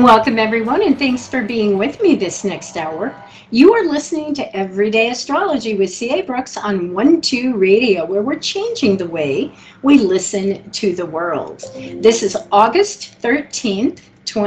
Welcome, everyone, and thanks for being with me this next hour. You are listening to Everyday Astrology with C.A. Brooks on 1-2 Radio, where we're changing the way we listen to the world. This is August 13th,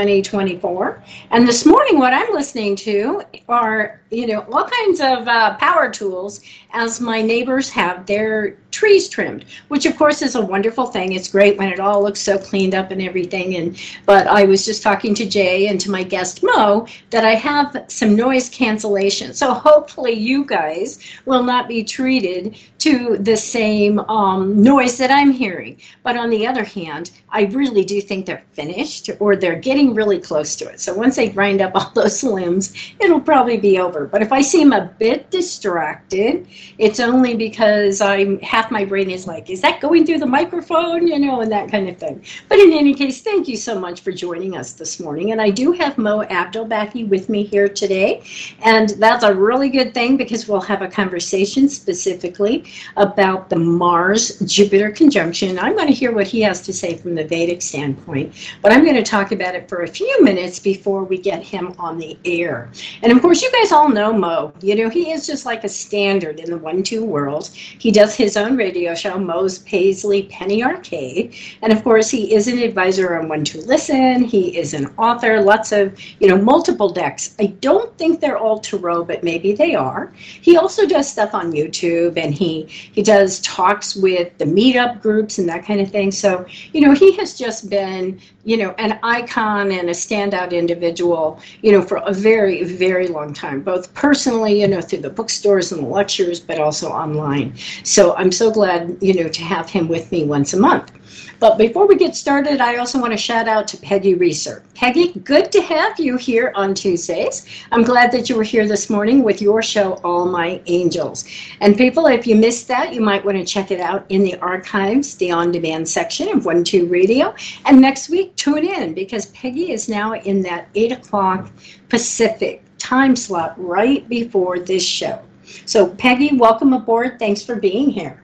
2024, and this morning what I'm listening to are, all kinds of power tools as my neighbors have their trees trimmed, which of course is a wonderful thing. It's great when it all looks so cleaned up and everything. But I was just talking to Jay and to my guest Mo that I have some noise cancellation. So hopefully you guys will not be treated to the same noise that I'm hearing. But on the other hand, I really do think they're finished, or they're getting really close to it. So once they grind up all those limbs, it'll probably be over. But if I seem a bit distracted, it's only because half my brain is like, is that going through the microphone, and that kind of thing. But in any case, thank you so much for joining us this morning. And I do have Mo Abdelbaki with me here today. And that's a really good thing, because we'll have a conversation specifically about the Mars-Jupiter conjunction. I'm going to hear what he has to say from the Vedic standpoint, but I'm going to talk about it for a few minutes before we get him on the air. And of course, you guys all know Mo. He is just like a standard in the 1-2 world. He does his own radio show, Mo's Paisley Penny Arcade. And of course, he is an advisor on 1-2 Listen. He is an author, lots of, multiple decks. I don't think they're all tarot, but maybe they are. He also does stuff on YouTube, and he does talks with the meetup groups and that kind of thing. So, he has just been, an icon and a standout individual, for a very, very long time, both personally, through the bookstores and the lectures, but also online. So I'm so glad, to have him with me once a month. But before we get started, I also want to shout out to Peggy Reeser. Peggy, good to have you here on Tuesdays. I'm glad that you were here this morning with your show, All My Angels. And people, if you missed that, you might want to check it out in the archives, the on-demand section of 1-2 Radio. And next week, tune in, because Peggy is now in that 8 o'clock Pacific time slot right before this show. So Peggy, welcome aboard. Thanks for being here.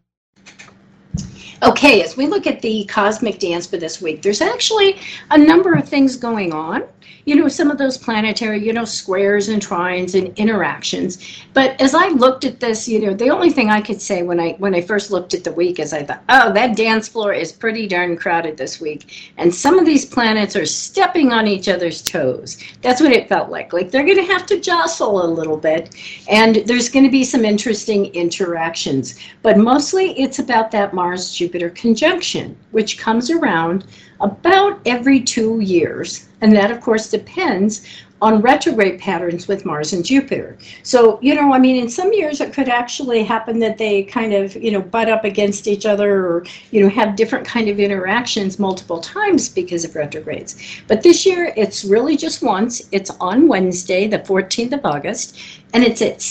Okay, as we look at the cosmic dance for this week, there's actually a number of things going on. Some of those planetary, squares and trines and interactions. But as I looked at this, the only thing I could say when I first looked at the week is I thought, oh, that dance floor is pretty darn crowded this week. And some of these planets are stepping on each other's toes. That's what it felt like. Like they're going to have to jostle a little bit. And there's going to be some interesting interactions. But mostly it's about that Mars-Jupiter conjunction, which comes around about every 2 years. And that, of course, depends on retrograde patterns with Mars and Jupiter. So, in some years it could actually happen that they kind of, butt up against each other, or, have different kind of interactions multiple times because of retrogrades. But this year it's really just once. It's on Wednesday, the 14th of August, and it's at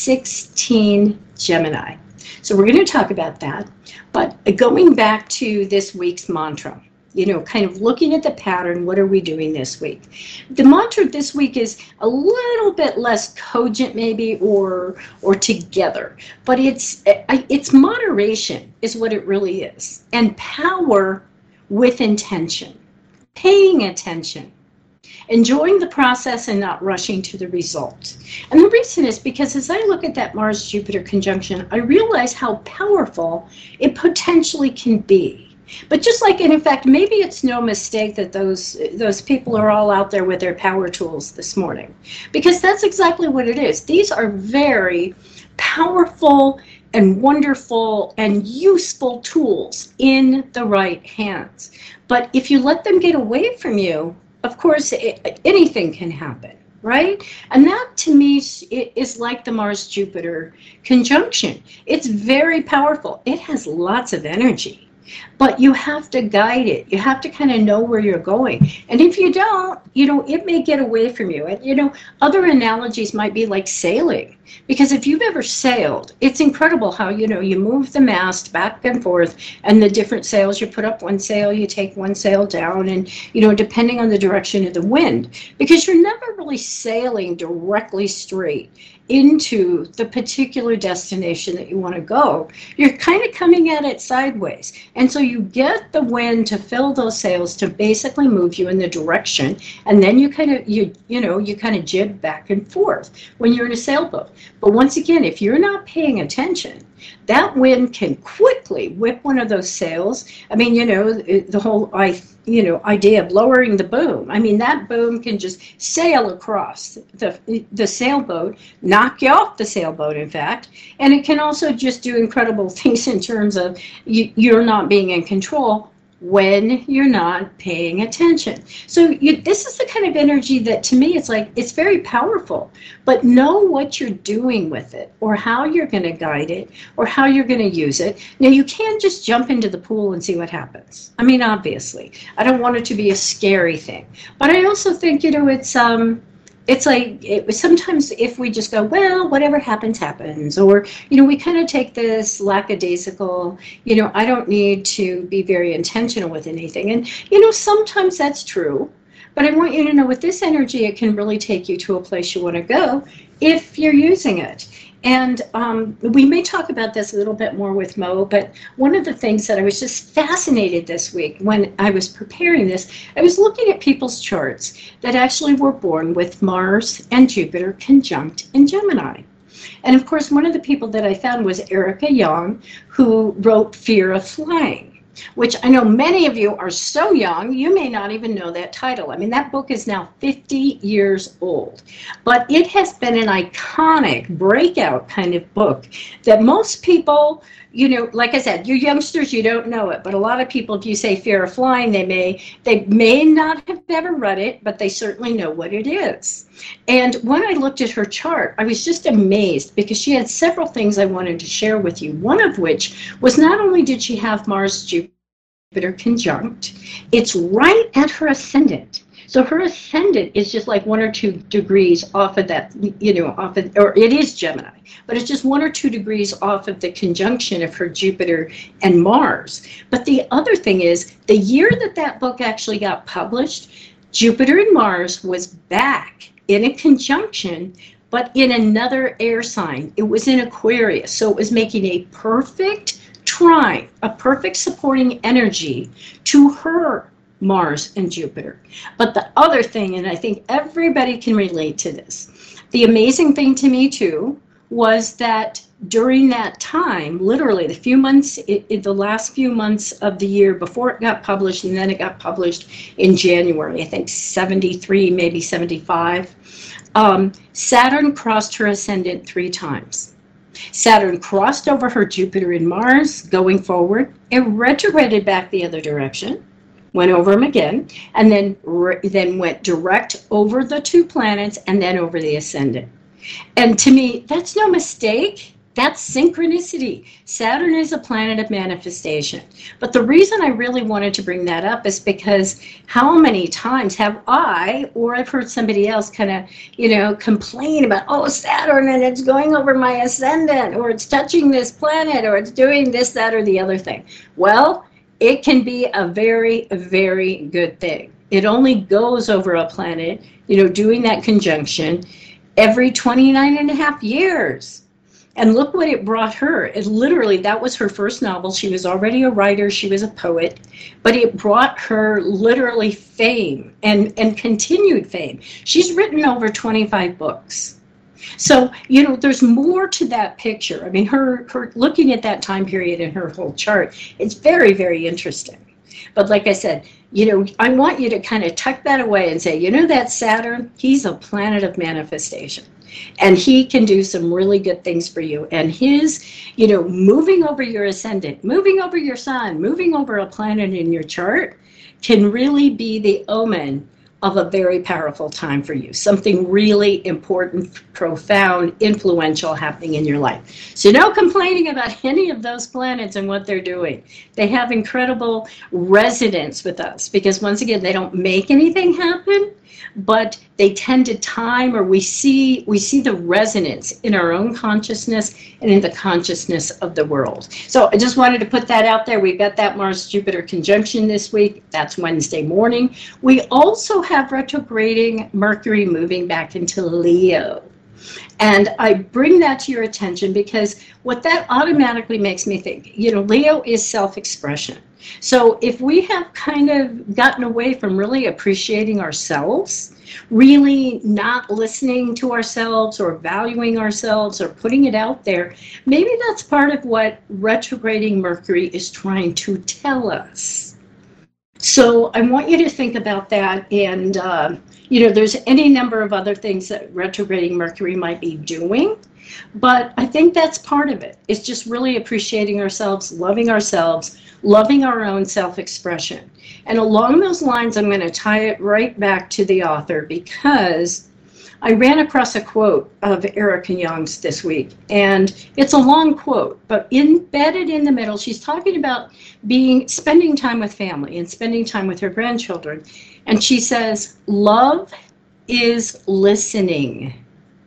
16 Gemini. So we're going to talk about that. But going back to this week's mantra, kind of looking at the pattern, what are we doing this week? The mantra this week is a little bit less cogent maybe, or together, but it's moderation is what it really is, and power with intention, paying attention, enjoying the process and not rushing to the result. And the reason is because as I look at that Mars-Jupiter conjunction, I realize how powerful it potentially can be. But just like, and in fact, maybe it's no mistake that those people are all out there with their power tools this morning, because that's exactly what it is. These are very powerful and wonderful and useful tools in the right hands. But if you let them get away from you, of course, anything can happen. Right? And that to me is like the Mars-Jupiter conjunction. It's very powerful. It has lots of energy. But you have to guide it. You have to kind of know where you're going. And if you don't, it may get away from you. And, other analogies might be like sailing. Because if you've ever sailed, it's incredible how, you move the mast back and forth, and the different sails, you put up one sail, you take one sail down, and, depending on the direction of the wind, because you're never really sailing directly straight into the particular destination that you want to go. You're kind of coming at it sideways. And so you get the wind to fill those sails to basically move you in the direction. And then you kind of jib back and forth when you're in a sailboat. But once again, if you're not paying attention, that wind can quickly whip one of those sails. I mean, the whole idea of lowering the boom. I mean, that boom can just sail across the sailboat, knock you off the sailboat, in fact. And it can also just do incredible things in terms of you're not being in control when you're not paying attention. So this is the kind of energy that, to me, it's very powerful. But know what you're doing with it, or how you're going to guide it, or how you're going to use it. Now, you can't just jump into the pool and see what happens. I mean, obviously, I don't want it to be a scary thing. But I also think, sometimes if we just go, well, whatever happens, happens. Or, we kind of take this lackadaisical, I don't need to be very intentional with anything. And, sometimes that's true. But I want you to know, with this energy, it can really take you to a place you want to go if you're using it. And we may talk about this a little bit more with Mo, but one of the things that I was just fascinated this week when I was preparing this, I was looking at people's charts that actually were born with Mars and Jupiter conjunct in Gemini. And of course, one of the people that I found was Erica Young, who wrote Fear of Flying, which I know many of you are so young, you may not even know that title. I mean, that book is now 50 years old, but it has been an iconic breakout kind of book that most people, like I said, you youngsters, you don't know it, but a lot of people, if you say Fear of Flying, they may not have ever read it, but they certainly know what it is. And when I looked at her chart, I was just amazed, because she had several things I wanted to share with you. One of which was, not only did she have Mars Jupiter conjunct, it's right at her ascendant. So her ascendant is just like 1 or 2 degrees off of that, or it is Gemini, but it's just 1 or 2 degrees off of the conjunction of her Jupiter and Mars. But the other thing is, the year that book actually got published, Jupiter and Mars was back in a conjunction, but in another air sign. It was in Aquarius, so it was making a perfect trine, a perfect supporting energy to her Mars and Jupiter. But the other thing, and I think everybody can relate to this, the amazing thing to me too, was that during that time, literally the last few months of the year before it got published, and then it got published in January, I think 73, maybe 75, Saturn crossed her ascendant 3 times. Saturn crossed over her Jupiter and Mars going forward. It retrograded back the other direction, went over them again, and then went direct over the 2 planets and then over the ascendant. And to me, that's no mistake. That's synchronicity. Saturn is a planet of manifestation. But the reason I really wanted to bring that up is because how many times have I, or I've heard somebody else kind of, complain about, oh, Saturn, and it's going over my ascendant, or it's touching this planet, or it's doing this, that, or the other thing. Well, it can be a very, very good thing. It only goes over a planet, doing that conjunction every 29 and a half years. And look what it brought her. It literally, that was her first novel. She was already a writer. She was a poet. But it brought her literally fame and continued fame. She's written over 25 books. So, there's more to that picture. I mean, her looking at that time period in her whole chart, it's very, very interesting. But like I said, I want you to kind of tuck that away and say, that Saturn, he's a planet of manifestation. And he can do some really good things for you. And his, moving over your ascendant, moving over your sun, moving over a planet in your chart can really be the omen of a very powerful time for you. Something really important, profound, influential happening in your life. So no complaining about any of those planets and what they're doing. They have incredible resonance with us because once again, they don't make anything happen, but they tend to time, or we see the resonance in our own consciousness and in the consciousness of the world. So I just wanted to put that out there. We've got that Mars-Jupiter conjunction this week. That's Wednesday morning. We also have retrograding Mercury moving back into Leo. And I bring that to your attention because what that automatically makes me think, Leo is self-expression. So if we have kind of gotten away from really appreciating ourselves, really not listening to ourselves or valuing ourselves or putting it out there, maybe that's part of what retrograding Mercury is trying to tell us. So I want you to think about that. And, there's any number of other things that retrograding Mercury might be doing. But I think that's part of it. It's just really appreciating ourselves, loving our own self-expression. And along those lines, I'm going to tie it right back to the author because I ran across a quote of Erica Young's this week. And it's a long quote, but embedded in the middle, she's talking about spending time with family and spending time with her grandchildren. And she says, love is listening.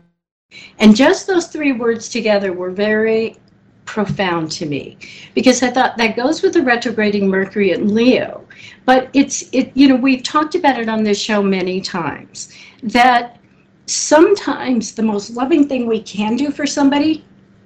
And just those three words together were very profound to me because I thought that goes with the retrograding Mercury in Leo. But we've talked about it on this show many times that sometimes the most loving thing we can do for somebody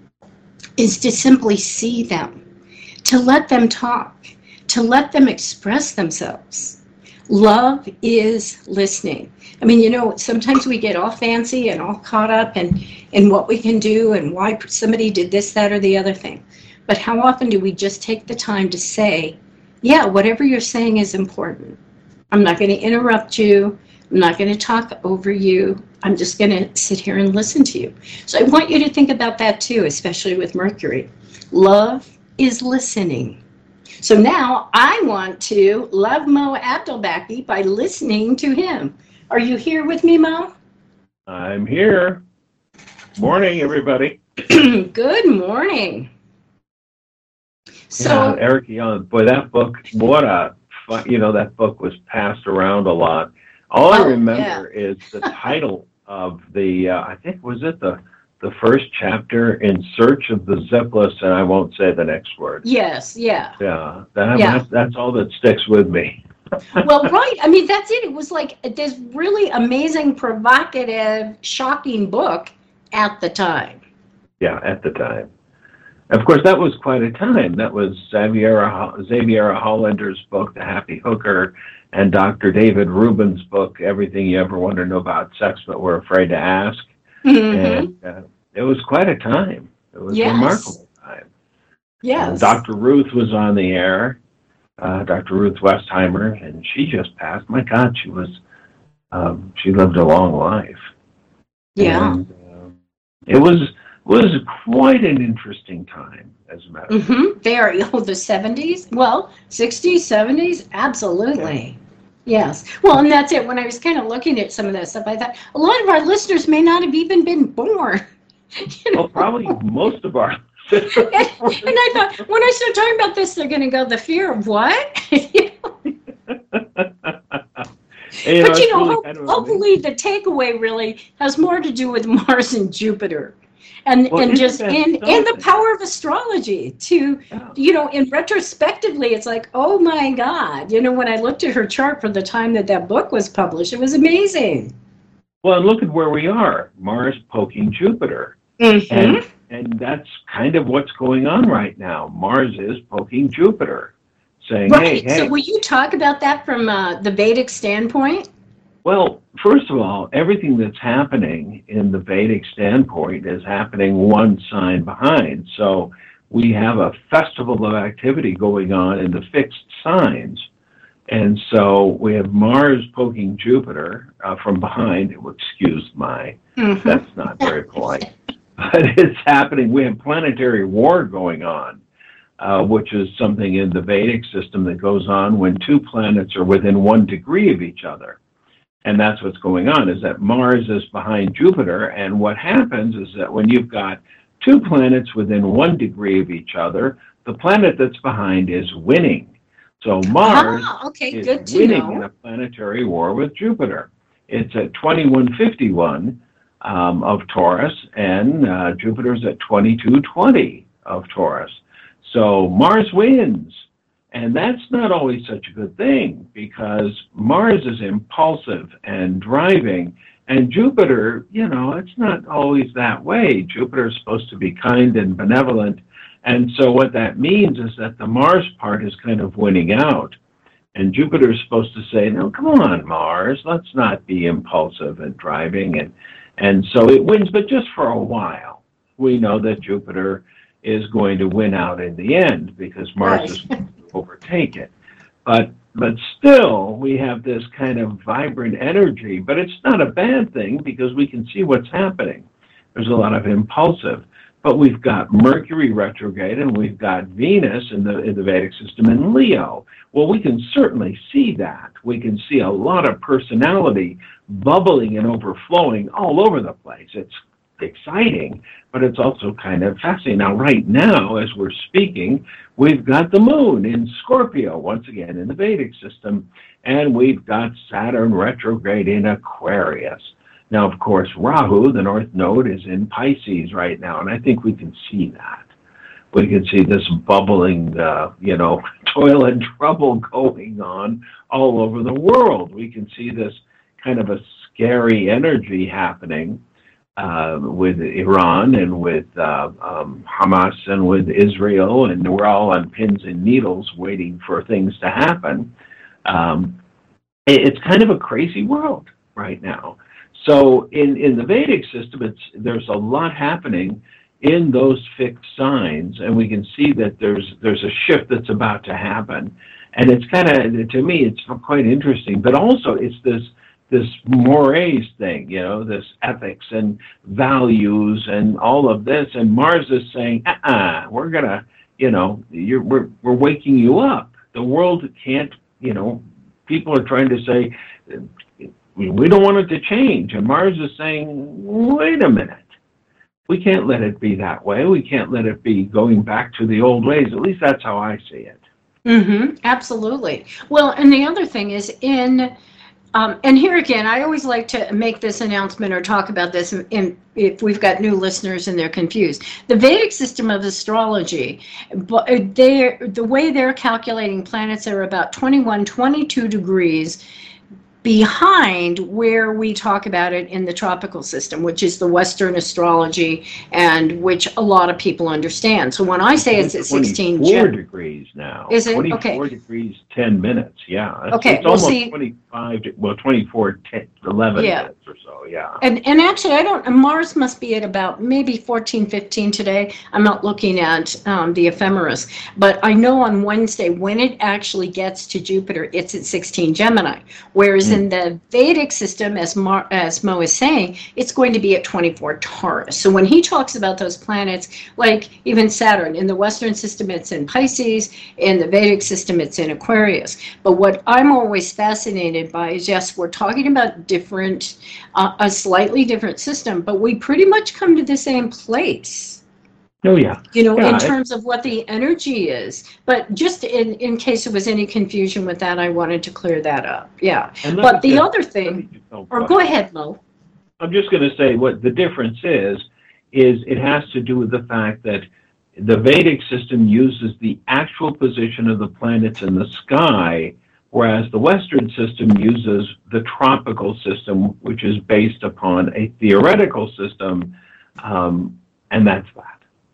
is to simply see them, to let them talk, to let them express themselves. Love is listening. I mean, sometimes we get all fancy and all caught up in what we can do and why somebody did this, that, or the other thing. But how often do we just take the time to say, yeah, whatever you're saying is important. I'm not going to interrupt you. I'm not going to talk over you. I'm just going to sit here and listen to you. So I want you to think about that too, especially with Mercury. Love is listening. So now I want to love Mo Abdelbaki by listening to him. Are you here with me, Mo? I'm here. Morning, everybody. Good morning. So, Eric Young, boy, that book, that book was passed around a lot. All I remember is the title of the, I think, was it the first chapter, In Search of the Zipless, and I won't say the next word. Yes, yeah. Yeah, that's all that sticks with me. Well, right. I mean, that's it. It was like this really amazing, provocative, shocking book at the time. Yeah, at the time. Of course, that was quite a time. That was Xaviera Hollander's book, The Happy Hooker, and Dr. David Rubin's book, Everything You Ever Want to Know About Sex But Were Afraid to Ask. Mm-hmm. And it was quite a time. It was a remarkable time. Yes. Dr. Ruth was on the air, Dr. Ruth Westheimer, and she just passed. My God, she lived a long life. Yeah. And, it was quite an interesting time, as a matter of fact. Very. The 70s? Well, 60s, 70s? Absolutely. Yeah. Yes. Well, and that's it. When I was kind of looking at some of that stuff, I thought a lot of our listeners may not have even been born. Well, probably most of our listeners. And I thought, when I start talking about this, they're going to go, the fear of what? But hopefully the takeaway really has more to do with Mars and Jupiter. And the power of astrology to, in retrospectively, it's like, oh my God, when I looked at her chart for the time that book was published, it was amazing. Well, and look at where we are, Mars poking Jupiter. Mm-hmm. And that's kind of what's going on right now. Mars is poking Jupiter, saying, right. hey. So will you talk about that from the Vedic standpoint? Well, first of all, everything that's happening in the Vedic standpoint is happening one sign behind. So we have a festival of activity going on in the fixed signs. And so we have Mars poking Jupiter from behind. Excuse my, that's not very polite. But it's happening. We have planetary war going on, which is something in the Vedic system that goes on when two planets are within 1 degree of each other. And that's what's going on, is that Mars is behind Jupiter. And what happens is that when you've got two planets within 1 degree of each other, the planet that's behind is winning. So Mars is winning in a planetary war with Jupiter. It's at 2151 of Taurus, and Jupiter's at 2220 of Taurus. So Mars wins. And that's not always such a good thing, because Mars is impulsive and driving, and Jupiter, it's not always that way. Jupiter is supposed to be kind and benevolent, and so what that means is that the Mars part is kind of winning out. And Jupiter is supposed to say, no, come on, Mars, let's not be impulsive and driving. And so it wins, but just for a while. We know that Jupiter is going to win out in the end, because Mars is going to overtake it. But still, we have this kind of vibrant energy, but it's not a bad thing, because we can see what's happening. There's a lot of impulsive. But we've got Mercury retrograde, and we've got Venus in the Vedic system in Leo. Well, we can certainly see that. We can see a lot of personality bubbling and overflowing all over the place. It's exciting, but it's also kind of fascinating. Now, right now, as we're speaking, we've got the moon in Scorpio, once again in the Vedic system, and we've got Saturn retrograde in Aquarius. Now, of course, Rahu, the North Node, is in Pisces right now, and I think we can see that. We can see this bubbling, toil and trouble going on all over the world. We can see this kind of a scary energy happening with Iran and with Hamas and with Israel, and we're all on pins and needles waiting for things to happen. It's kind of a crazy world right now. So in the Vedic system, there's a lot happening in those fixed signs, and we can see that there's a shift that's about to happen. And it's kind of, to me, it's quite interesting. But also, it's this mores thing, this ethics and values and all of this. And Mars is saying, we're gonna, we're waking you up. The world can't, people are trying to say, we don't want it to change. And Mars is saying, wait a minute. We can't let it be that way. We can't let it be going back to the old ways. At least that's how I see it. Mm-hmm, absolutely. Well, and the other thing is and here again, I always like to make this announcement or talk about this if we've got new listeners and they're confused. The Vedic system of astrology, the way they're calculating planets are about 21, 22 degrees behind where we talk about it in the tropical system, which is the Western astrology, and which a lot of people understand. So when I say it's at 16 degrees now. Is it? 24 okay. degrees, 10 minutes, yeah. Okay, it's almost 24, 11 minutes or so, yeah. And actually, Mars must be at about maybe 14, 15 today. I'm not looking at the ephemeris, but I know on Wednesday, when it actually gets to Jupiter, it's at 16 Gemini, whereas in the Vedic system, as Mo is saying, it's going to be at 24 Taurus. So when he talks about those planets, like even Saturn, in the Western system, it's in Pisces. In the Vedic system, it's in Aquarius. But what I'm always fascinated by is, yes, we're talking about a slightly different system, but we pretty much come to the same place. Oh, yeah. In terms of what the energy is. But just in case there was any confusion with that, I wanted to clear that up. Yeah. But the other thing, go ahead, Mo. I'm just going to say what the difference is it has to do with the fact that the Vedic system uses the actual position of the planets in the sky, whereas the Western system uses the tropical system, which is based upon a theoretical system, and that's that.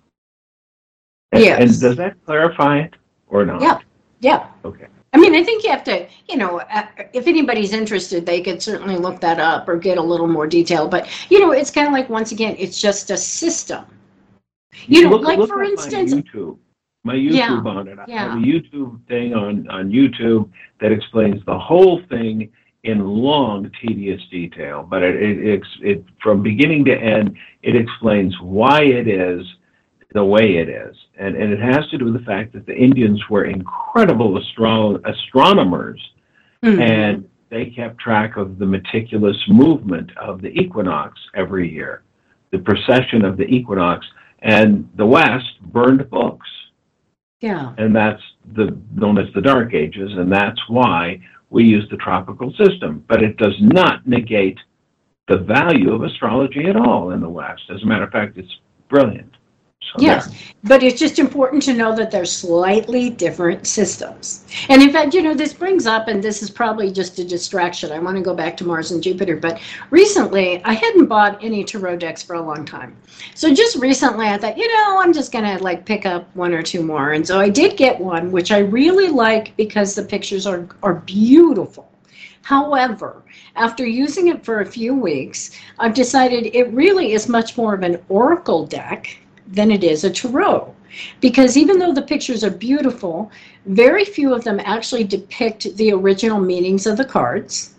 Yes. And does that clarify it or not? Yeah. Okay. I mean, I think you have to, if anybody's interested, they could certainly look that up or get a little more detail. But, it's kind of like, once again, it's just a system. Look for instance, my YouTube on it. I have a YouTube thing on YouTube that explains the whole thing in long, tedious detail. But it from beginning to end, it explains why it is the way it is. And it has to do with the fact that the Indians were incredible astronomers. Mm-hmm. And they kept track of the meticulous movement of the equinox every year, the precession of the equinox, and the West burned books. Yeah. And that's known as the Dark Ages, and that's why we use the tropical system. But it does not negate the value of astrology at all in the West. As a matter of fact, it's brilliant. So yes, there. but it's just important to know that they're slightly different systems. And in fact, this brings up, and this is probably just a distraction. I want to go back to Mars and Jupiter, but recently I hadn't bought any tarot decks for a long time. So just recently I thought, I'm just going to pick up one or two more. And so I did get one, which I really like because the pictures are beautiful. However, after using it for a few weeks, I've decided it really is much more of an oracle deck than it is a tarot. Because even though the pictures are beautiful, very few of them actually depict the original meanings of the cards.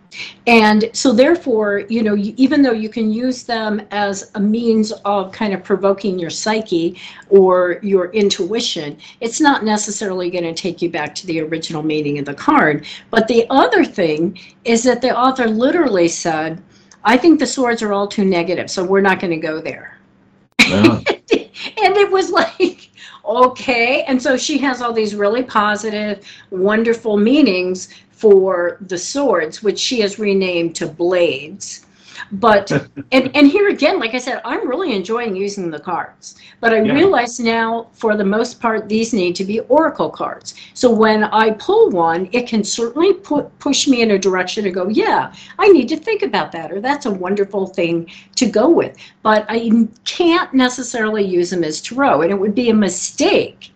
And so therefore, even though you can use them as a means of kind of provoking your psyche or your intuition, it's not necessarily going to take you back to the original meaning of the card. But the other thing is that the author literally said, I think the swords are all too negative, so we're not going to go there. Yeah. And it was like, okay. And so she has all these really positive, wonderful meanings for the swords, which she has renamed to blades. But, and here again, like I said, I'm really enjoying using the cards. But I realize now, for the most part, these need to be oracle cards. So when I pull one, it can certainly push me in a direction to go, yeah, I need to think about that, or that's a wonderful thing to go with. But I can't necessarily use them as tarot, and it would be a mistake.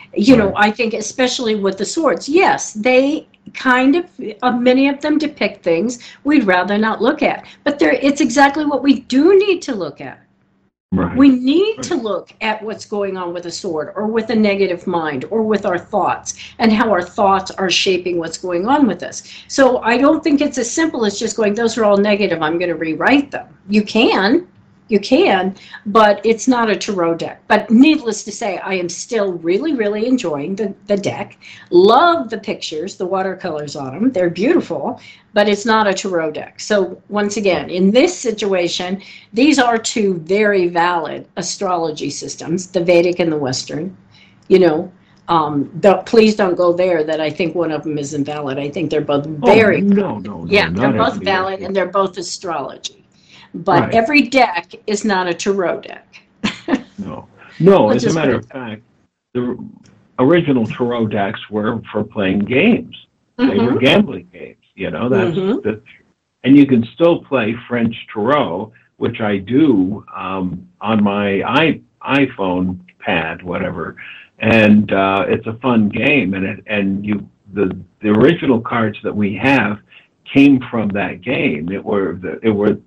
I think, especially with the swords. Yes, they kind of many of them depict things we'd rather not look at. But it's exactly what we do need to look at. Right. We need to look at what's going on with a sword, or with a negative mind, or with our thoughts, and how our thoughts are shaping what's going on with us. So I don't think it's as simple as just going, those are all negative, I'm going to rewrite them. You can, but it's not a tarot deck. But needless to say, I am still really, really enjoying the deck. Love the pictures, the watercolors on them. They're beautiful, but it's not a tarot deck. So once again, in this situation, these are two very valid astrology systems, the Vedic and the Western. Please don't go there that I think one of them is invalid. I think they're both very no. Yeah, they're both valid, and they're both astrology. But every deck is not a tarot deck. No. As a matter of fact, the original tarot decks were for playing games. They were gambling games. And you can still play French tarot, which I do on my iPhone pad, whatever. And it's a fun game. And the original cards that we have came from that game. It was the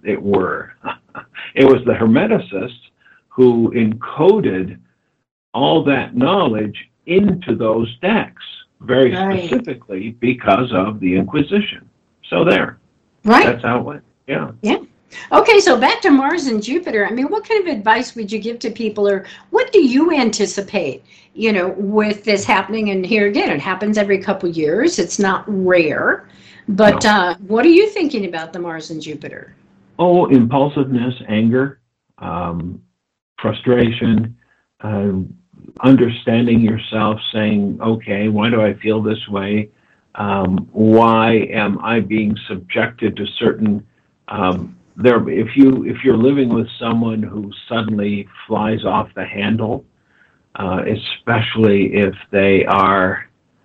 Hermeticists who encoded all that knowledge into those decks, very specifically because of the Inquisition. So there. Right. That's how it went. Yeah. Yeah. Okay, so back to Mars and Jupiter. I mean, what kind of advice would you give to people, or what do you anticipate, with this happening? And here again, it happens every couple years. It's not rare. But what are you thinking about the Mars and Jupiter? Oh, impulsiveness, anger, frustration, understanding yourself, saying, okay, why do I feel this way? Why am I being subjected to certain if you're living with someone who suddenly flies off the handle, especially if they are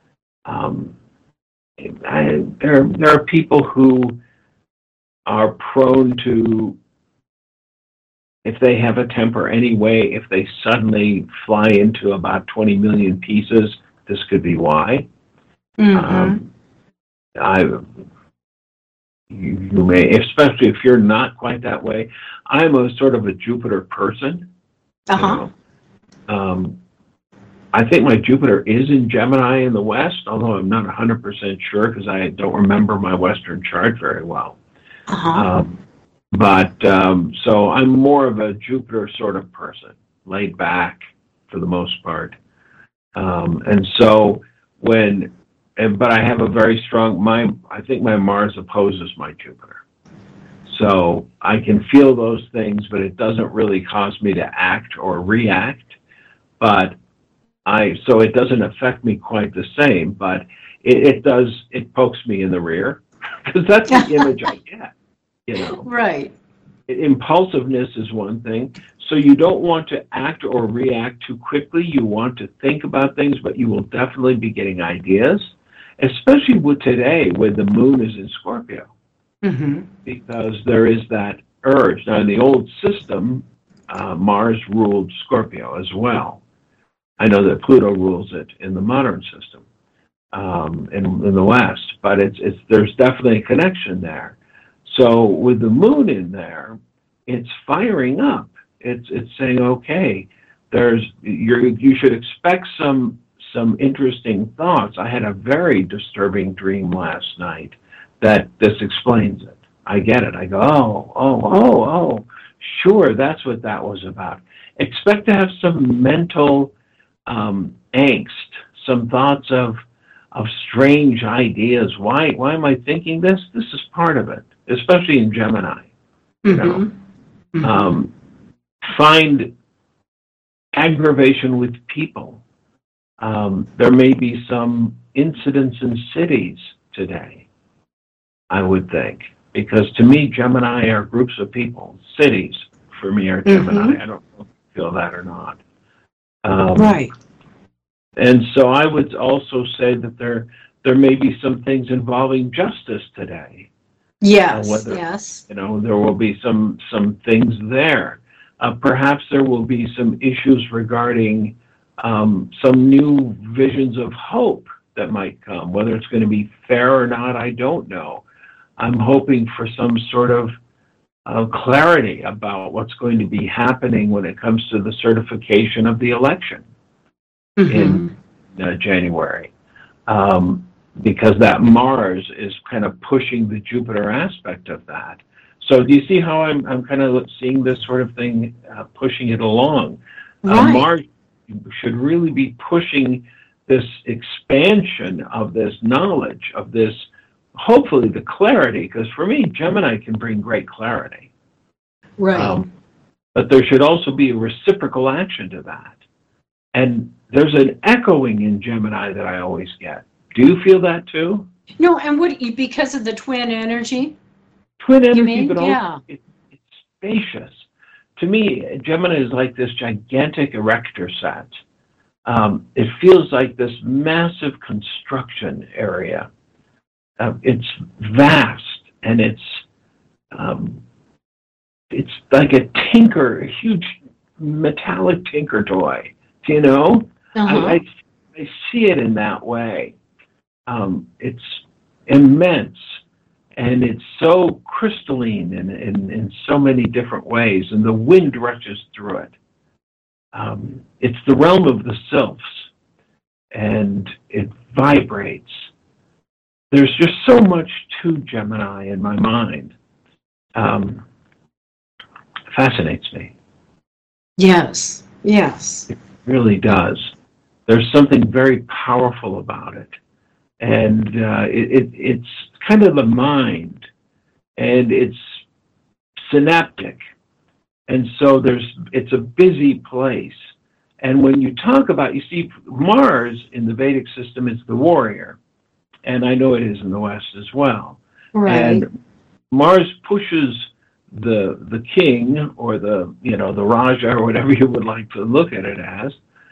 there are people who are prone to, if they have a temper anyway, if they suddenly fly into about 20 million pieces, this could be why. You may, especially if you're not quite that way. I'm a sort of a Jupiter person. I think my Jupiter is in Gemini in the West, although I'm not 100% sure because I don't remember my Western chart very well. So I'm more of a Jupiter sort of person, laid back for the most part. And so when but I have a very strong, I think my Mars opposes my Jupiter. So I can feel those things, but it doesn't really cause me to act or react. But so it doesn't affect me quite the same, but it pokes me in the rear because that's the image I get, Right. Impulsiveness is one thing. So you don't want to act or react too quickly. You want to think about things, but you will definitely be getting ideas, especially with today when the moon is in Scorpio, because there is that urge. Now, in the old system, Mars ruled Scorpio as well. I know that Pluto rules it in the modern system, in the West, but there's definitely a connection there. So with the moon in there, it's firing up. It's saying, okay, you should expect some interesting thoughts. I had a very disturbing dream last night that this explains it. I get it. I go, oh, sure, that's what that was about. Expect to have some mental angst, some thoughts of strange ideas. Why am I thinking this? This is part of it, especially in Gemini. Find aggravation with people. There may be some incidents in cities today, I would think, because to me, Gemini are groups of people. Cities, for me, are Gemini. I don't know if you feel that or not. Right. And so I would also say that there may be some things involving justice today. Yes, yes. There will be some things there. Perhaps there will be some issues regarding some new visions of hope that might come. Whether it's going to be fair or not, I don't know. I'm hoping for some sort of clarity about what's going to be happening when it comes to the certification of the election in January. Because that Mars is kind of pushing the Jupiter aspect of that. So do you see how I'm kind of seeing this sort of thing, pushing it along? Right. Mars should really be pushing this expansion of this knowledge, of this, hopefully the clarity, because for me, Gemini can bring great clarity. Right. But there should also be a reciprocal action to that. And there's an echoing in Gemini that I always get. Do you feel that too? No, and because of the twin energy? Twin energy, but also it's spacious. To me, Gemini is like this gigantic erector set. It feels like this massive construction area. It's vast, and it's like a huge metallic tinker toy. Do you know? I see it in that way. It's immense, and it's so crystalline in so many different ways, and the wind rushes through it. It's the realm of the sylphs, and it vibrates. There's just so much to Gemini in my mind. Fascinates me. Yes, yes. It really does. There's something very powerful about it. And it's kind of the mind, and it's synaptic. And so it's a busy place. And when you talk about, you see, Mars in the Vedic system is the warrior. And I know it is in the West as well. Right. And Mars pushes the king, or the Raja, or whatever you would like to look at it as,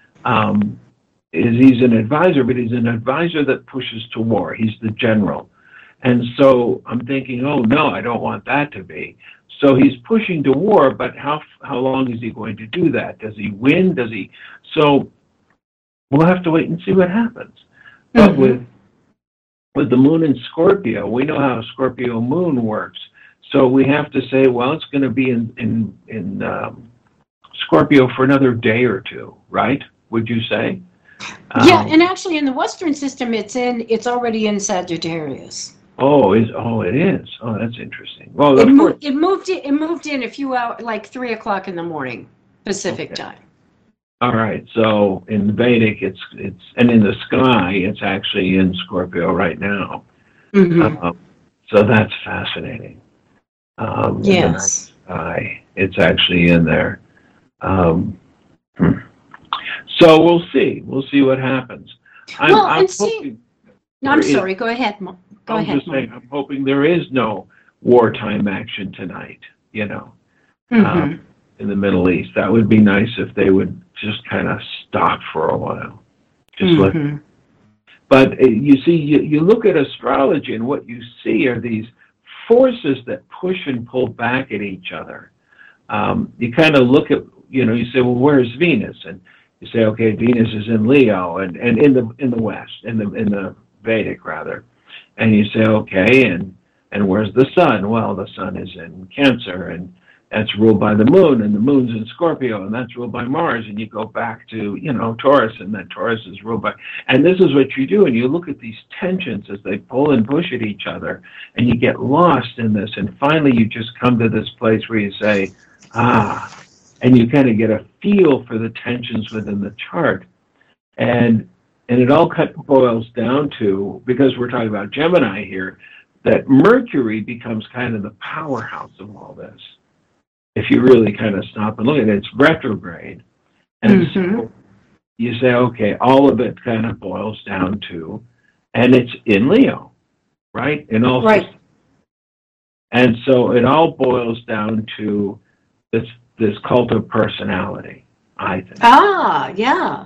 he's an advisor, but he's an advisor that pushes to war. He's the general. And so I'm thinking, oh no, I don't want that to be. So he's pushing to war, but how long is he going to do that? Does he win? So we'll have to wait and see what happens. But with the moon in Scorpio, we know how a Scorpio moon works. So we have to say, well, it's going to be in Scorpio for another day or two, right? Would you say? Yeah, and actually in the Western system, it's already in Sagittarius. Oh, it is. Oh, that's interesting. Well, it moved in a few hours, like 3:00 in the morning, Pacific time. All right. So in the Vedic, it's and in the sky, it's actually in Scorpio right now. Mm-hmm. So that's fascinating. In the night Yes. sky, it's actually in there. Um, so we'll see. We'll see what happens. Well, I'm and see, hoping no, there I'm is. sorry. Go ahead. Go I'm ahead, just Mark. saying. I'm hoping there is no wartime action tonight. You know. Mm-hmm. In the Middle East. That would be nice if they would just kind of stop for a while. Just let. Mm-hmm. But you see, you look at astrology, and what you see are these forces that push and pull back at each other. You kind of look at, you say, well, where's Venus? And you say, okay, Venus is in Leo, and in the West, in the Vedic rather. And you say, okay, and where's the sun? Well, the sun is in Cancer, and that's ruled by the moon, and the moon's in Scorpio, and that's ruled by Mars, and you go back to, Taurus, and then Taurus is ruled by, and this is what you do, and you look at these tensions as they pull and push at each other, and you get lost in this, and finally you just come to this place where you say, and you kind of get a feel for the tensions within the chart, and it all boils down to, because we're talking about Gemini here, that Mercury becomes kind of the powerhouse of all this. If you really kind of stop and look at it, it's retrograde. And so you say, okay, all of it kind of boils down to, and it's in Leo, right? In all systems. And so it all boils down to this cult of personality, I think. Yeah.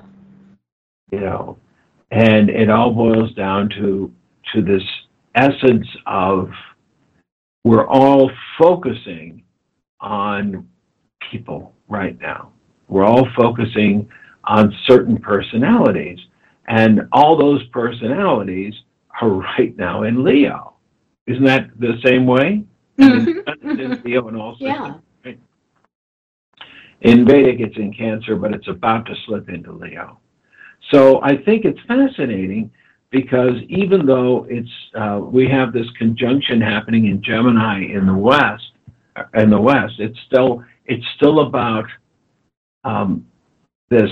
And it all boils down to this essence of we're all focusing on people right now. We're all focusing on certain personalities, and all those personalities are right now in Leo. Isn't that the same way? In Leo and all systems. Yeah. Right? In Vedic, it's in Cancer, but it's about to slip into Leo. So I think it's fascinating because even though we have this conjunction happening in Gemini in the West, it's still about this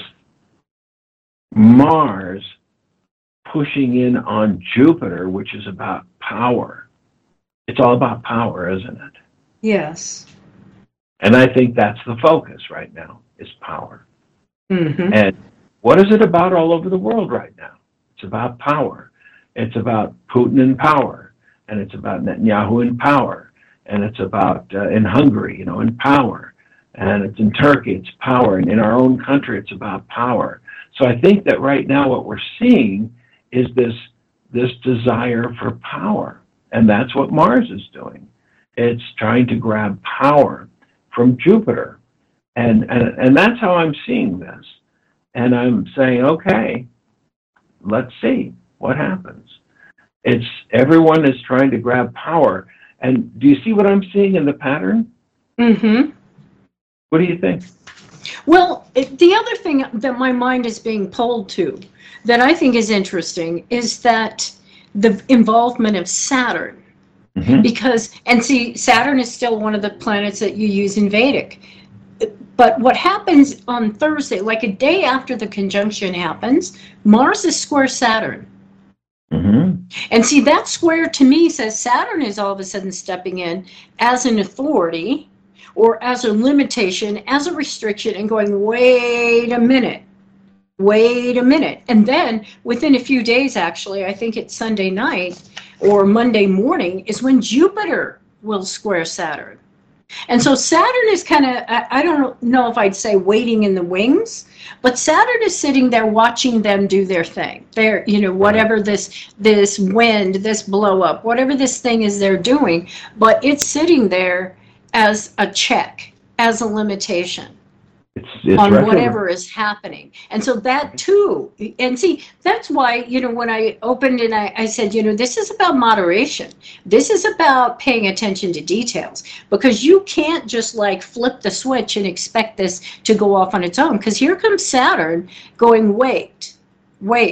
Mars pushing in on Jupiter, which is about power. It's all about power, isn't it? Yes. And I think that's the focus right now, is power. Mm-hmm. And what is it about all over the world right now? It's about power. It's about Putin in power, and it's about Netanyahu in power, and it's about in Hungary, in power, and it's in Turkey, it's power, and in our own country, it's about power. So I think that right now what we're seeing is this desire for power, and that's what Mars is doing. It's trying to grab power from Jupiter, and that's how I'm seeing this. And I'm saying, okay, let's see what happens. Everyone is trying to grab power. And do you see what I'm seeing in the pattern? Mm-hmm. What do you think? Well, the other thing that my mind is being pulled to that I think is interesting is that the involvement of Saturn. Mm-hmm. Because, and see, Saturn is still one of the planets that you use in Vedic. But what happens on Thursday, like a day after the conjunction happens, Mars is square Saturn. Mm-hmm. And see, that square to me says Saturn is all of a sudden stepping in as an authority or as a limitation, as a restriction, and going, wait a minute. And then within a few days, actually, I think it's Sunday night or Monday morning, is when Jupiter will square Saturn. And so Saturn is kind of, I don't know if I'd say waiting in the wings, but Saturn is sitting there watching them do their thing. They're, whatever this wind, this blow up, whatever this thing is they're doing, but it's sitting there as a check, as a limitation. It's on whatever is happening. And so that too, and see, that's why, when I opened and I said, this is about moderation. This is about paying attention to details, because you can't just like flip the switch and expect this to go off on its own, because here comes Saturn going, wait.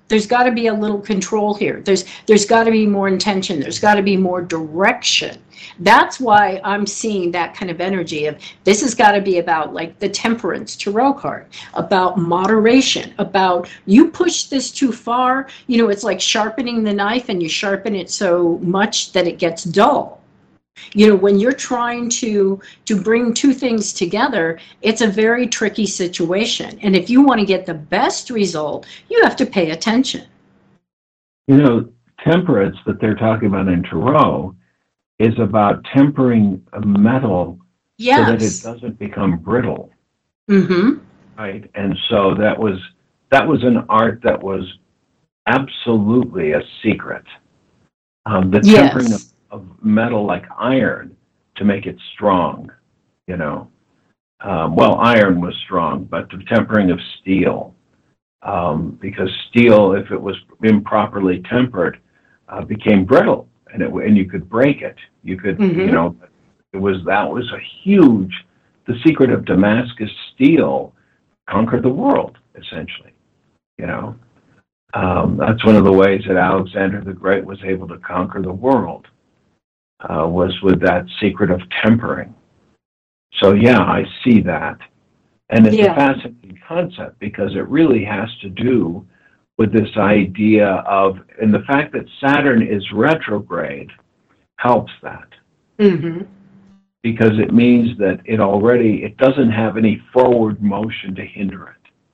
There's got to be a little control here. There's got to be more intention. There's got to be more direction. That's why I'm seeing that kind of energy of this has got to be about like the Temperance Tarot card, about moderation, about you push this too far. You know, it's like sharpening the knife and you sharpen it so much that it gets dull. You know, when you're trying to bring two things together, it's a very tricky situation. And if you want to get the best result, you have to pay attention. You know, temperance that they're talking about in Tarot is about tempering a metal so that it doesn't become brittle. Mm-hmm. Right? And so that was an art that was absolutely a secret. The tempering of metal like iron to make it strong, you know. Well, iron was strong, but the tempering of steel, because steel, if it was improperly tempered, became brittle, and you could break it. You could, you know, that was a huge. The secret of Damascus steel conquered the world, essentially. You know, that's one of the ways that Alexander the Great was able to conquer the world. Was with that secret of tempering. So yeah, I see that. And it's a fascinating concept because it really has to do with this idea of, and the fact that Saturn is retrograde helps that. Mm-hmm. Because it means that it doesn't have any forward motion to hinder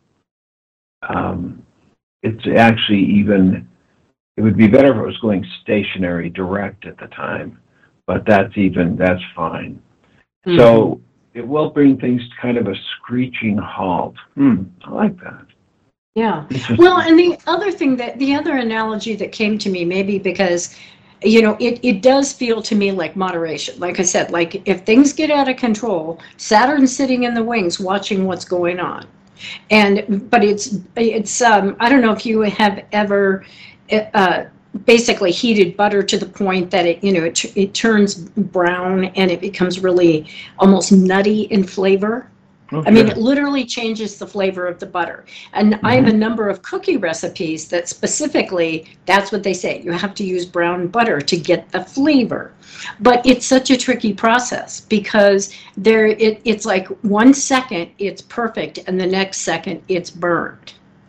it. It's actually it would be better if it was going stationary direct at the time. But that's fine. Mm-hmm. So it will bring things to kind of a screeching halt. I like that. Yeah. Well, and the other analogy that came to me, maybe because, you know, it does feel to me like moderation. Like I said, like if things get out of control, Saturn's sitting in the wings watching what's going on. But it's I don't know if you have ever basically heated butter to the point that it turns brown and it becomes really almost nutty in flavor. Okay. I mean, it literally changes the flavor of the butter. And I have a number of cookie recipes that specifically, that's what they say. You have to use brown butter to get the flavor. But it's such a tricky process because it's like 1 second it's perfect and the next second it's burned.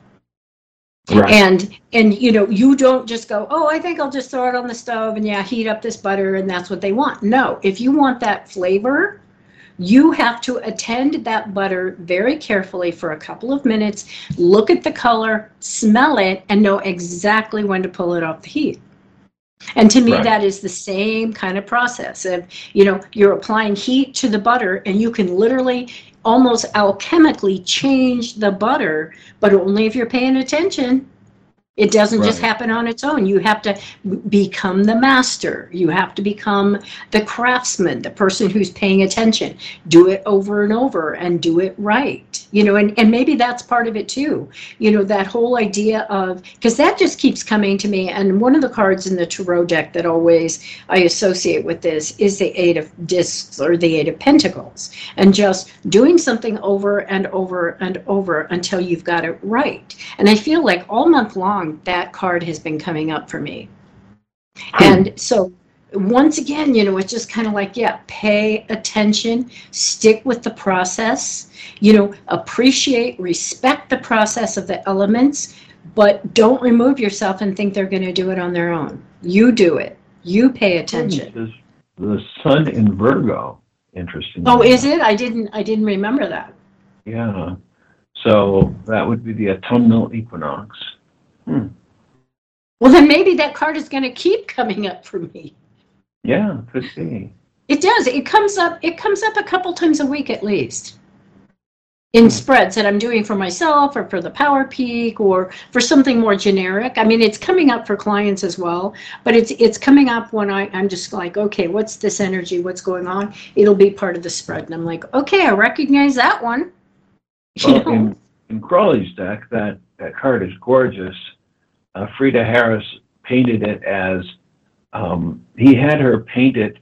Right. And you know, you don't just go, oh, I think I'll just throw it on the stove and heat up this butter and that's what they want. No, if you want that flavor, you have to attend that butter very carefully for a couple of minutes, look at the color, smell it, and know exactly when to pull it off the heat. And to me, that is the same kind of process of, you know, you're applying heat to the butter and you can literally almost alchemically change the butter, but only if you're paying attention. It doesn't just happen on its own. You have to become the master. You have to become the craftsman, the person who's paying attention. Do it over and over and do it right. You know, and maybe that's part of it too. You know, that whole idea of, because that just keeps coming to me. And one of the cards in the Tarot deck that always I associate with this is the Eight of Discs or the Eight of Pentacles. And just doing something over and over and over until you've got it right. And I feel like all month long, that card has been coming up for me. And so once again, you know, it's just kind of like, pay attention, stick with the process, you know, appreciate, respect the process of the elements, but don't remove yourself and think they're going to do it on their own. You do it. You pay attention. The sun in Virgo, interesting. Oh, is it? I didn't remember that. Yeah. So that would be the autumnal equinox. Well, then maybe that card is going to keep coming up for me. Yeah, could be. It does. It comes up a couple times a week at least in spreads that I'm doing for myself or for the Power Peak or for something more generic. I mean, it's coming up for clients as well, but it's coming up when I'm just like, okay, what's this energy? What's going on? It'll be part of the spread. And I'm like, okay, I recognize that one. Well, in Crowley's deck, that card is gorgeous. Frida Harris painted it as, he had her paint it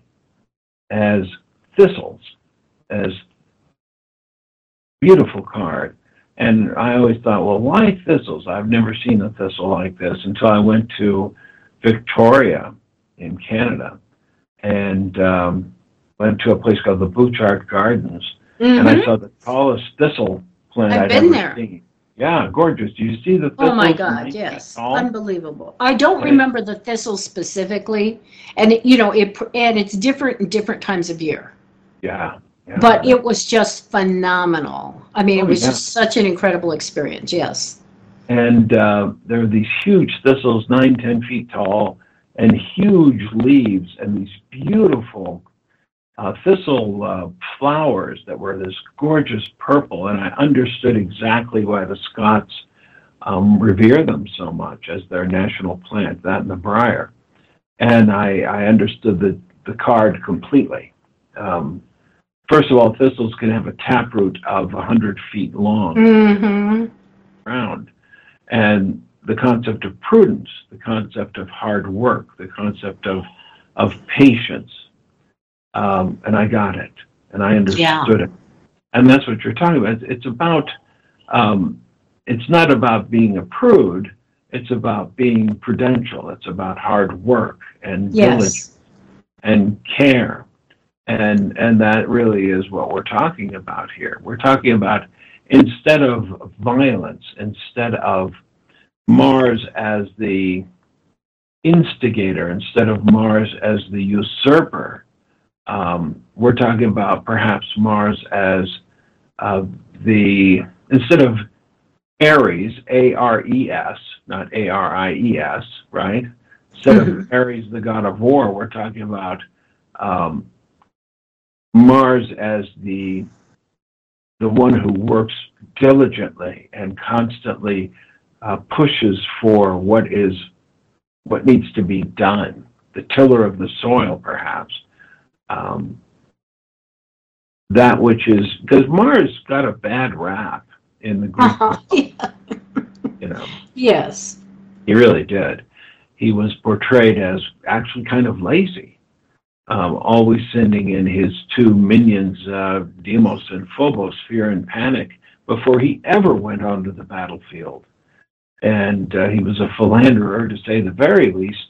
as thistles, as beautiful card. And I always thought, well, why thistles? I've never seen a thistle like this until I went to Victoria in Canada and went to a place called the Bouchard Gardens. And I saw the tallest thistle plant I'd ever seen. Yeah, gorgeous. Do you see the thistles? Oh my God, yes. Unbelievable. I don't remember the thistles specifically, and it's different in different times of year. Yeah. But it was just phenomenal. I mean, it was just such an incredible experience, yes. And there are these huge thistles, 9-10 feet tall, and huge leaves, and these beautiful thistle flowers that were this gorgeous purple, and I understood exactly why the Scots revere them so much as their national plant, that and the briar. And I understood the card completely. First of all, thistles can have a taproot of 100 feet long around. And the concept of prudence, the concept of hard work, the concept of patience, and I got it, and I understood it. And that's what you're talking about. It's about, it's not about being a prude, it's about being prudential. It's about hard work and diligence and care. And that really is what we're talking about here. We're talking about, instead of violence, instead of Mars as the instigator, instead of Mars as the usurper, we're talking about perhaps Mars as instead of Ares, A-R-E-S, not A-R-I-E-S, right? Instead of Ares, the god of war, we're talking about Mars as the one who works diligently and constantly pushes for what needs to be done, the tiller of the soil, perhaps. That which is, because Mars got a bad rap in the Greek, Yes. He really did. He was portrayed as actually kind of lazy, always sending in his two minions, Deimos and Phobos, fear and panic, before he ever went onto the battlefield. And he was a philanderer, to say the very least.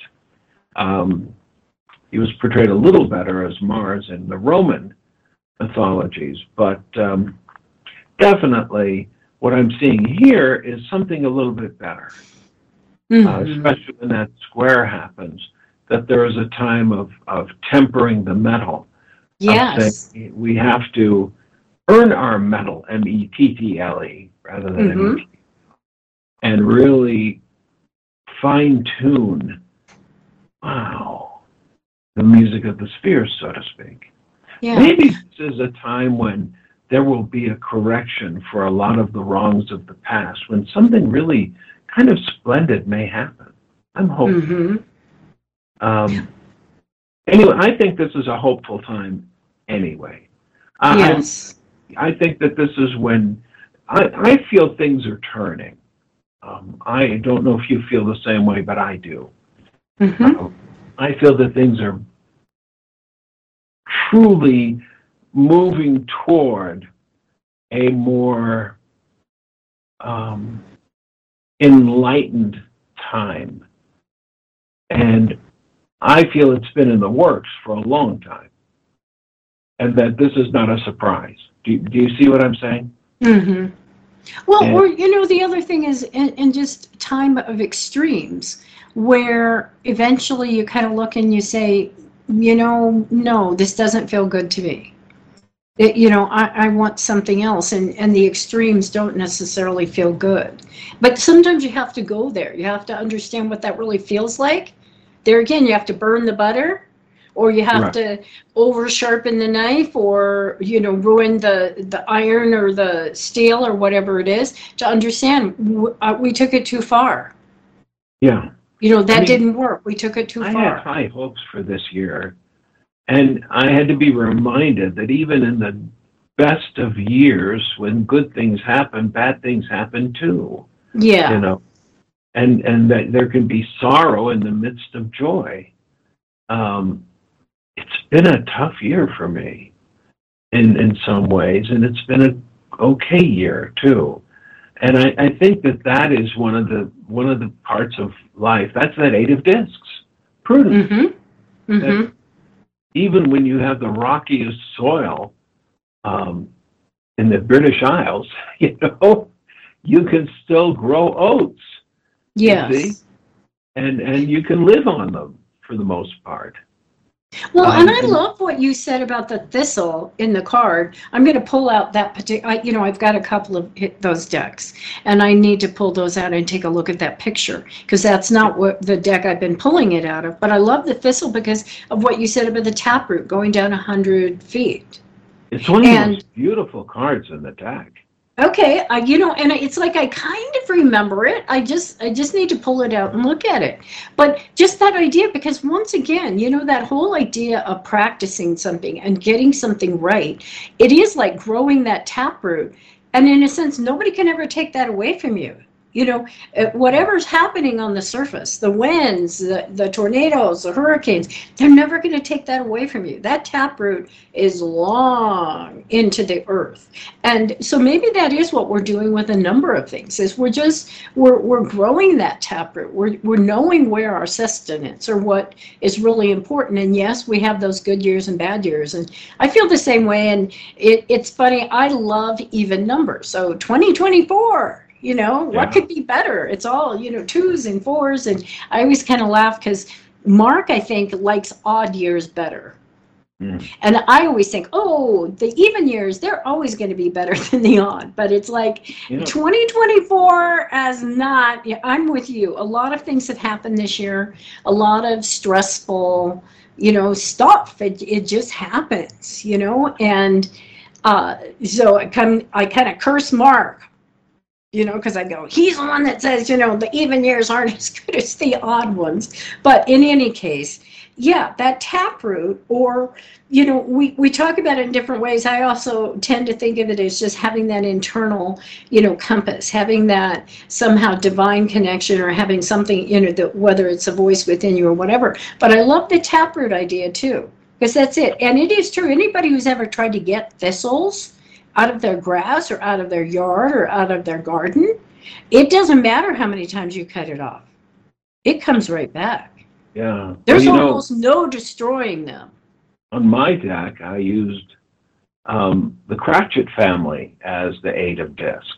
He was portrayed a little better as Mars in the Roman mythologies, but definitely what I'm seeing here is something a little bit better, especially when that square happens, that there is a time of tempering the metal. Yes. We have to earn our metal, M-E-T-T-L-E, rather than M-E-T, and really fine-tune, the music of the spheres, so to speak. Yeah. Maybe this is a time when there will be a correction for a lot of the wrongs of the past, when something really kind of splendid may happen. I'm hopeful. Anyway, I think this is a hopeful time anyway. Yes. I think that this is when I feel things are turning. I don't know if you feel the same way, but I do. I feel that things are truly moving toward a more enlightened time. And I feel it's been in the works for a long time. And that this is not a surprise. Do you see what I'm saying? Well, or, the other thing is in just time of extremes, where eventually you kind of look and you say, no, this doesn't feel good to me. I want something else, and the extremes don't necessarily feel good. But sometimes you have to go there. You have to understand what that really feels like. There again, you have to burn the butter, or you have to over sharpen the knife, or ruin the iron or the steel or whatever it is, to understand we took it too far. Yeah. That didn't work. We took it too far. I had high hopes for this year, and I had to be reminded that even in the best of years, when good things happen, bad things happen too. Yeah. And that there can be sorrow in the midst of joy. It's been a tough year for me in some ways, and it's been an okay year too. And I think that is one of the parts of life. That's that 8 of discs, prudence. Mm-hmm. Mm-hmm. That even when you have the rockiest soil in the British Isles, you can still grow oats. Yes. You see? And you can live on them for the most part. Well, and I love what you said about the thistle in the card. I'm going to pull out that particular, I've got a couple of those decks, and I need to pull those out and take a look at that picture, because that's not what the deck I've been pulling it out of. But I love the thistle because of what you said about the taproot going down 100 feet. It's one of the most beautiful cards in the deck. Okay, and it's like I kind of remember it. I just need to pull it out and look at it. But just that idea, because once again, that whole idea of practicing something and getting something right, it is like growing that taproot. And in a sense, nobody can ever take that away from you. Whatever's happening on the surface, the winds, the tornadoes, the hurricanes, they're never going to take that away from you. That taproot is long into the earth. And so maybe that is what we're doing with a number of things, is we're growing that taproot. We're knowing where our sustenance or what is really important. And yes, we have those good years and bad years. And I feel the same way. And it's funny, I love even numbers. So 2024. What could be better? It's all, 2s and 4s. And I always kind of laugh because Mark, I think, likes odd years better. Mm. And I always think, the even years, they're always going to be better than the odd. But it's like 2024 as not, I'm with you. A lot of things have happened this year, a lot of stressful, stuff. It just happens, and so I kind of curse Mark. Because I go, he's the one that says, the even years aren't as good as the odd ones. But in any case, that taproot, or, we talk about it in different ways. I also tend to think of it as just having that internal, compass, having that somehow divine connection, or having something, whether it's a voice within you or whatever. But I love the taproot idea too, because that's it. And it is true. Anybody who's ever tried to get thistles out of their grass or out of their yard or out of their garden, it doesn't matter how many times you cut it off. It comes right back. Yeah. There's almost no destroying them. On my deck, I used the Cratchit family as the 8 of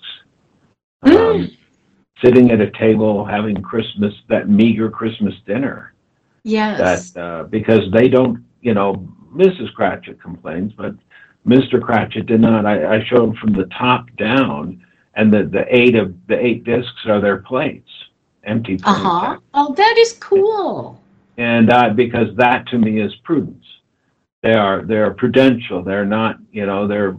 discs. Sitting at a table having that meager Christmas dinner. Yes. Because they don't, Mrs. Cratchit complains, but Mr. Cratchit did not. I showed from the top down, and the 8 discs are their plates, empty plates. Oh, that is cool. And because that to me is prudence. They're prudential. They're not. They're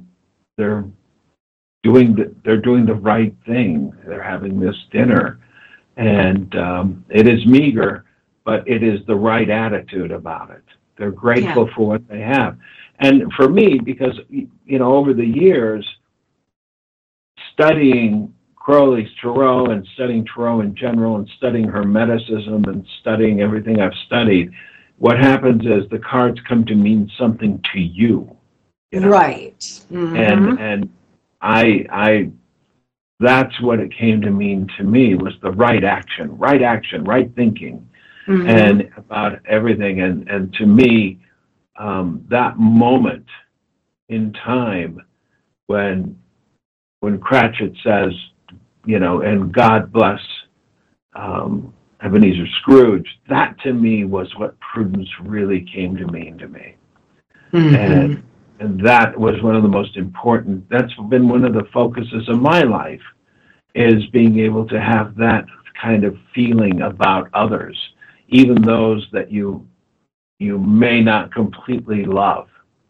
doing the right thing. They're having this dinner, and it is meager, but it is the right attitude about it. They're grateful for what they have. And for me, because, over the years, studying Crowley's Tarot and studying Tarot in general and studying Hermeticism and studying everything I've studied, what happens is the cards come to mean something to you. Right. Mm-hmm. And I that's what it came to mean to me, was the right action, right thinking, and about everything. And to me, that moment in time when Cratchit says, and God bless Ebenezer Scrooge, that to me was what prudence really came to mean to me. And that was one of the most important, that's been one of the focuses of my life, is being able to have that kind of feeling about others, even those that you may not completely love,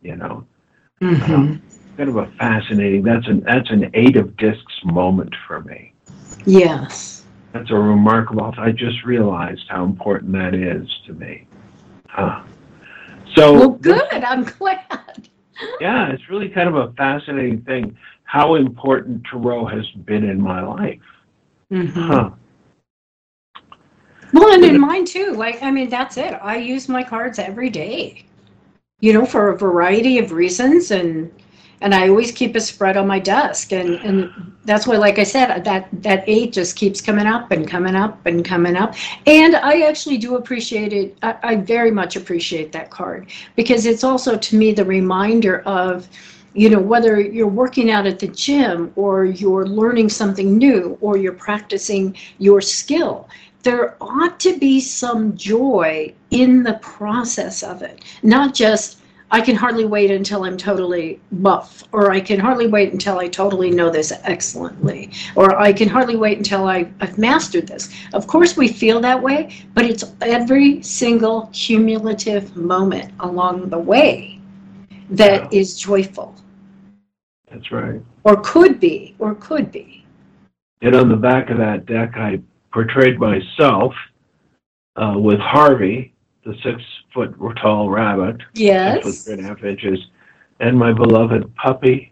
kind of a fascinating, that's an 8 of discs moment for me. Yes. That's a remarkable, I just realized how important that is to me. Well, good, I'm glad. Yeah, it's really kind of a fascinating thing, how important Tarot has been in my life. Well, and in mine too. That's it. I use my cards every day, for a variety of reasons. And And I always keep a spread on my desk, and that's why, like I said, that 8 just keeps coming up and coming up and coming up. And I actually do appreciate it. I very much appreciate that card, because it's also, to me, the reminder of, whether you're working out at the gym or you're learning something new or you're practicing your skill, there ought to be some joy in the process of it, not just, I can hardly wait until I'm totally buff, or I can hardly wait until I totally know this excellently, or I can hardly wait until I've mastered this. Of course we feel that way, but it's every single cumulative moment along the way that is joyful. That's right. Or could be. And on the back of that deck, I portrayed myself with Harvey, the 6-foot-tall rabbit. Yes. 6 foot 3.5 inches, and my beloved puppy,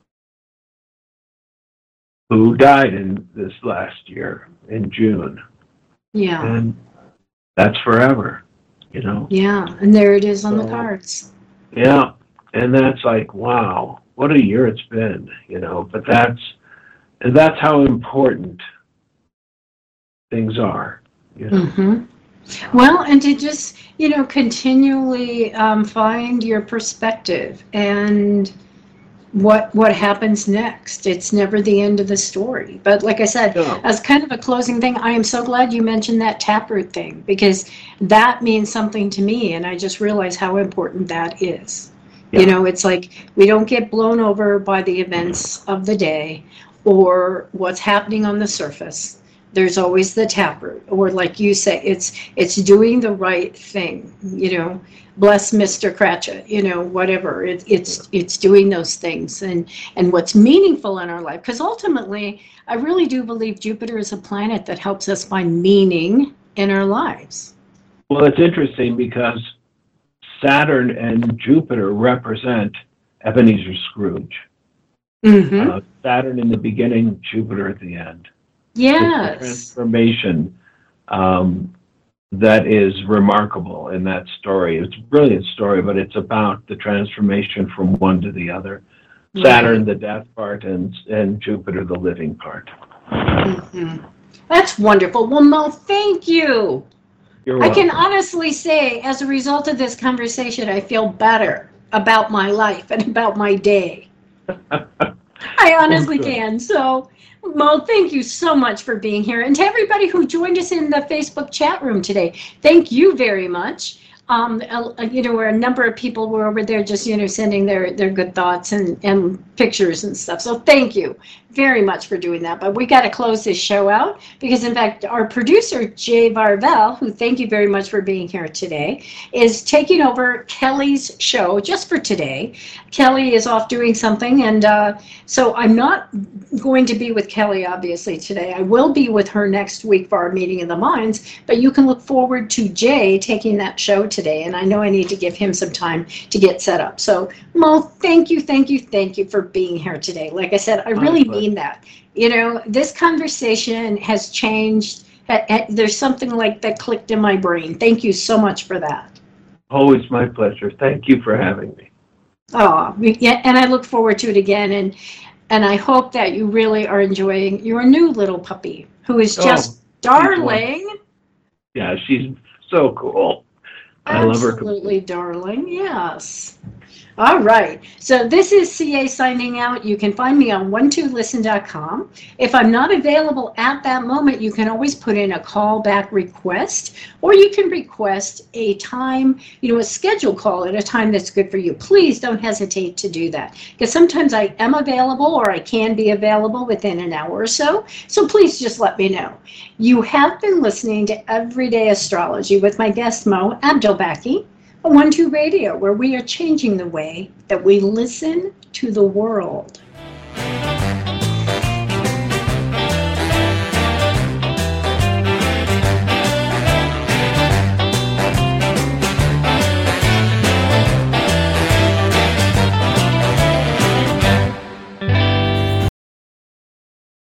who died in this last year in June. Yeah. And that's forever, Yeah, and there it is on the cards. Yeah, and that's like, wow, what a year it's been, But that's how important things are, Mm-hmm. Well, and to just, continually find your perspective and what happens next. It's never the end of the story. But like I said, as kind of a closing thing, I am so glad you mentioned that taproot thing, because that means something to me, and I just realized how important that is. Yeah. It's like we don't get blown over by the events of the day or what's happening on the surface. There's always the taproot, or like you say, it's doing the right thing. Bless Mr. Cratchit. Whatever. It's doing those things and what's meaningful in our life. Because ultimately, I really do believe Jupiter is a planet that helps us find meaning in our lives. Well, it's interesting because Saturn and Jupiter represent Ebenezer Scrooge. Mm-hmm. Saturn in the beginning, Jupiter at the end. Yes. It's the transformation that is remarkable in that story. It's a brilliant story, but it's about the transformation from one to the other. Right. Saturn, the death part, and Jupiter, the living part. Mm-hmm. That's wonderful. Well, Mo, thank you. You're welcome. I can honestly say, as a result of this conversation, I feel better about my life and about my day. I honestly can. So, Mo, thank you so much for being here. And to everybody who joined us in the Facebook chat room today, thank you very much. Where a number of people were over there just, sending their good thoughts and pictures and stuff. So thank you very much for doing that. But we got to close this show out because, in fact, our producer, Jay Varvel, who thank you very much for being here today, is taking over Kelly's show just for today. Kelly is off doing something, and so I'm not going to be with Kelly, obviously, today. I will be with her next week for our Meeting of the Minds, but you can look forward to Jay taking that show today, and I know I need to give him some time to get set up. So, Mo, thank you for being here today. Like I said, I really mean that. This conversation has changed. There's something like that clicked in my brain. Thank you so much for that. Always my pleasure. Thank you for having me. Oh, yeah, and I look forward to it again, and I hope that you really are enjoying your new little puppy, who is just darling. Yeah, she's so cool. I love her. Absolutely darling, yes. All right, so this is CA signing out. You can find me on 12listen.com. If I'm not available at that moment, you can always put in a callback request, or you can request a time, a scheduled call at a time that's good for you. Please don't hesitate to do that, because sometimes I am available or I can be available within an hour or so. So please just let me know. You have been listening to Everyday Astrology with my guest, Mo Abdelbaki, on 12 Radio, where we are changing the way that we listen to the world.